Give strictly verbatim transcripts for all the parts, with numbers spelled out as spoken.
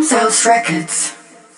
South Records.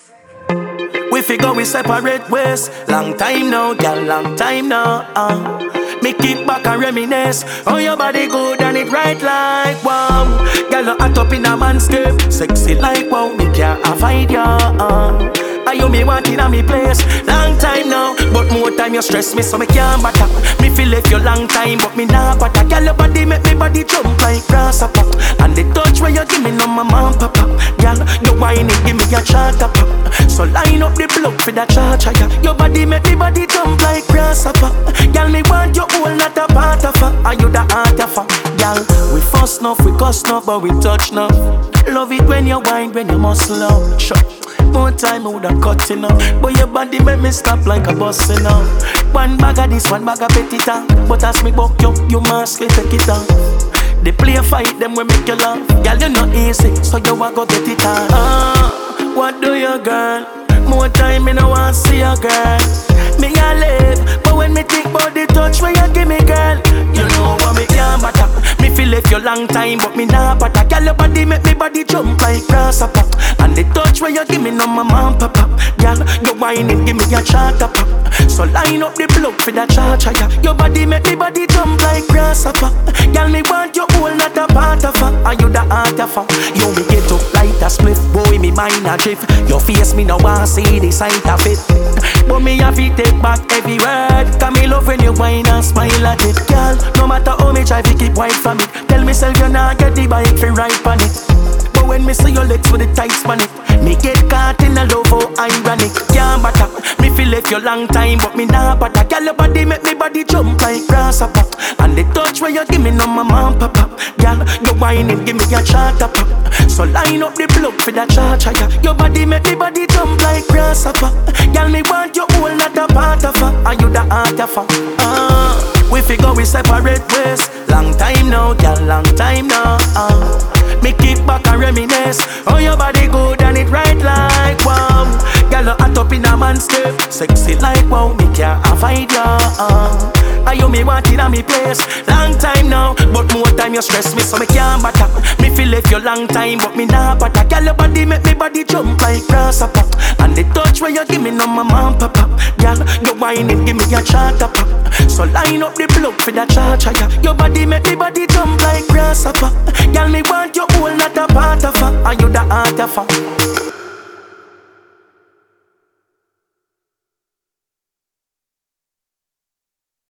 We figure we separate ways. Long time now, girl, long time now. Uh. Me kick back and reminisce. Oh, your body good and it right like wow. Girl, you hot up in a manscape. Sexy like wow, me can't avoid ya. Uh. Are you me wanting a me place? Long time now, but more time you stress me so me can't back up. Me feel if you long time, but me not back up. Girl, your body make me body jump like grasshopper. And the touch where you give me no my mom papa. Girl, you whining give me a charter pop. So line up the block for the charger. Your body make me body jump like grasshopper. Girl, me want you all not a part of her. Are you the heart of her? Girl, we fuss enough, we cuss enough, but we touch enough. Love it when you whine, when you muscle out. Sure. More time I woulda cut enough, but your body make me stop like a bus enough. One bag of this, one bag of petita. But as me buck you, you must take it off. They play a fight, them we make you laugh. Girl, you not easy, so you a go get it on. Ah, what do you, girl? More time me no want see you, girl. Me a live, but when me think about the touch where you give me, girl, you know what me can't batter. Me feel if you long time, but me not batter. Girl, your body make me body jump like grasshopper. And the touch where you give me no my mom papa. Girl, you whining give me a charter pop. So line up the block for the charger. Your body make me body jump like grasshopper. Girl, me want you all not a part of her. Are you the heart of her? You me get up like a split, boy me mind a drift. Your face me no want see the sight of it. But me have to take back every word. Cause me love when you whine and smile at it. Girl, no matter how me try to keep white from it. Tell myself you not get the bike for right on it. But when me see your legs with the tights on it, me get caught in a love how ironic. Can't batter, me feel if you long time, but me not batter. Girl, your body make me body jump like grasshopper. And the touch where you give me no my mom papa. Girl, you whining give me a charter pop. So line up the block for the charger. Your body make me body jump like grasshopper. Girl, me want you all not a part of her. Are you the heart of her? Uh, we figure we separate ways. Long time now, girl, long time now. Uh. Me kick back and reminisce. Oh, your body good and it right like wow. Girl, you hot up in a manscape. Sexy like wow, me can't avoid ya. Uh. Are you me wanting a me place? Long time now, but more time you stress me so me can't batter. Me feel if you long time, but me not batter. Girl, your body make me body jump like grasshopper. And the touch where you give me no my mom papa. Girl, you whining give me a charter pop. So line up the block for the charger. Your body make me body jump like grasshopper. Girl, me want you all not a part of her. Are you the heart of her?